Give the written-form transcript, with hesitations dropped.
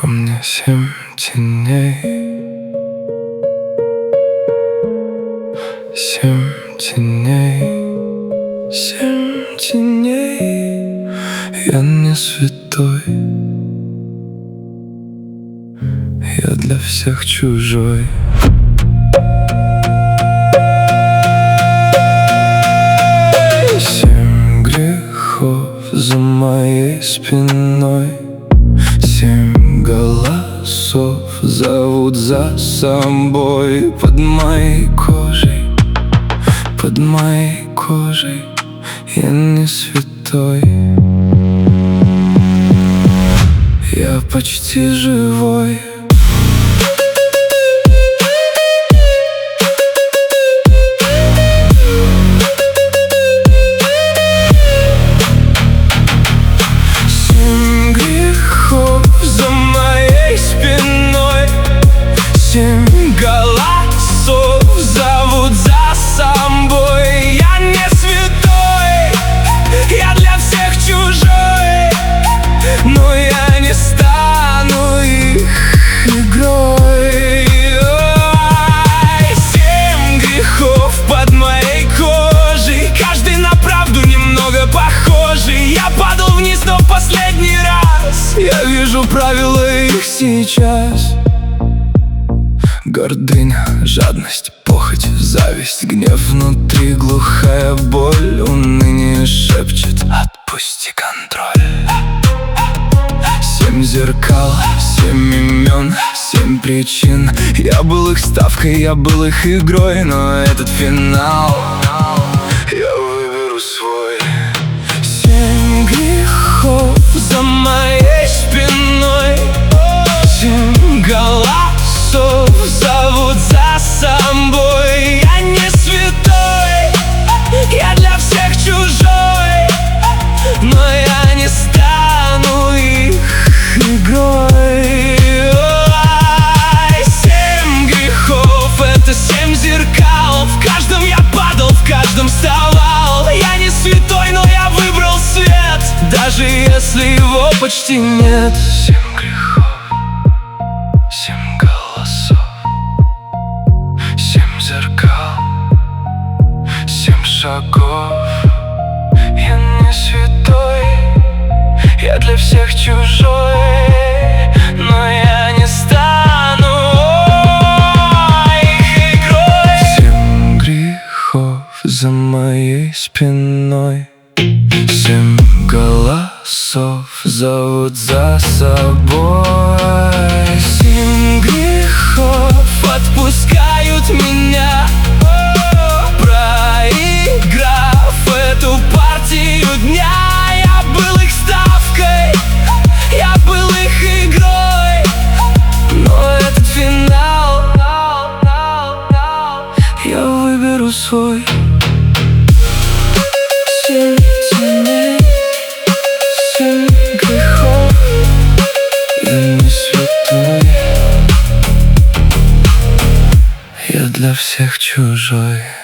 Во мне 7 теней, 7 теней, 7 теней. Я не святой, я для всех чужой. Семь грехов за моей спиной, 7 голосов зовут за собой. Под моей кожей, под моей кожей я не святой, я почти живой. Семь грехов за моей спиной, 7 голосов зовут за собой. Я не святой, я для всех чужой, но я не стану их игрой. 7 грехов под моей кожей, каждый на правду немного похожий. Я падал вниз, но в последний раз я вижу правила их сейчас. Гордыня, жадность, похоть, зависть, гнев внутри, глухая боль, уныние шепчет: отпусти контроль. 7 зеркал, 7 имен, 7 причин. Я был их ставкой, я был их игрой, но этот финал я выберу свой. 7 грехов за моей спиной, 7 голосов зовут за собой. Я не святой, я для всех чужой, но я не стану их игрой. 7 грехов — это 7 зеркал. В каждом я падал, в каждом вставал. Я не святой, но я выбрал свет, даже если его почти нет. 7 грехов, 7 голосов, 7 зеркал, 7 шагов. Я не святой, я для всех чужой, но я не стану их игрой. 7 грехов за моей спиной, 7 голосов зовут за собой. 7 грехов отпускают меня, проиграв эту партию дня. Я был их ставкой, я был их игрой, но этот финал я выберу свой. 7 теней, 7 грехов, я не святой, я для всех чужой.